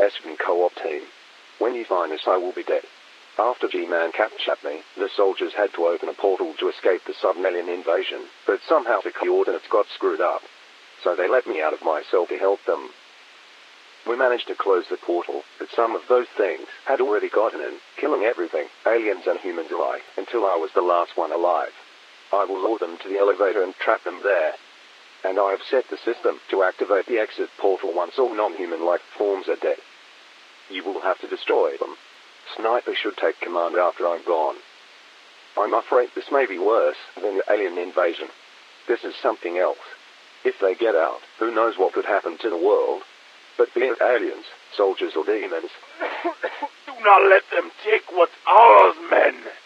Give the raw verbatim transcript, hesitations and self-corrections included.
Bespin co-op team. When you find us, I will be dead. After G-Man captured me, the soldiers had to open a portal to escape the sudden alien invasion, but somehow the coordinates got screwed up. So they let me out of my cell to help them. We managed to close the portal, but some of those things had already gotten in, killing everything, aliens and humans alike, until I was the last one alive. I will lure them to the elevator and trap them there. And I have set the system to activate the exit portal once all non-human life forms are dead. You will have to destroy them. Sniper should take command after I'm gone. I'm afraid this may be worse than the alien invasion. This is something else. If they get out, who knows what could happen to the world? But be it aliens, soldiers or demons, do not let them take what's ours, men.